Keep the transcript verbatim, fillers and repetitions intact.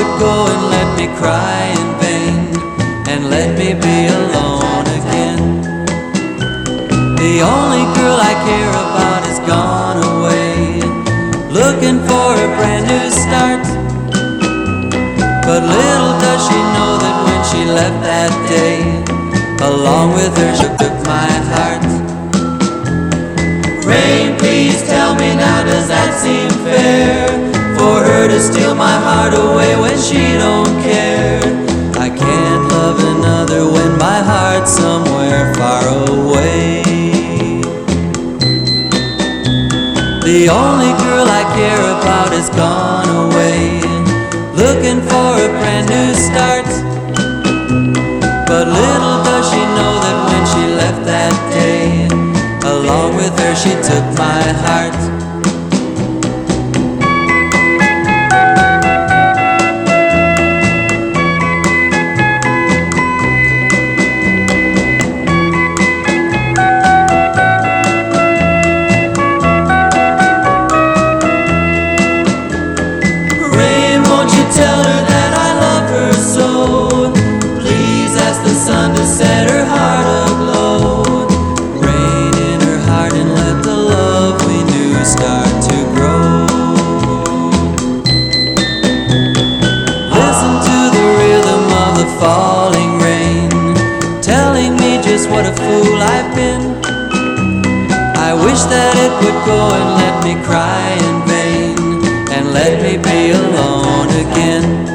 would go and let me cry in vain, and let me be alone again. The only girl I care about has gone away, looking for a brand new start. But little does she know that when she left that day, along with her she took my heart. Rain, please tell me now, does that seem fair? For her to steal my heart away when she don't care. I can't love another when my heart's somewhere far away. The only girl I care about has gone away, looking for a brand new start. But little does she know that when she left that day, along with her she took my heart. Tell her that I love her so. Please ask the sun to set her heart aglow. Rain in her heart and let the love we knew start to grow. Listen to the rhythm of the falling rain, telling me just what a fool I've been. I wish that it would go and let me cry in vain, and let me be alone again.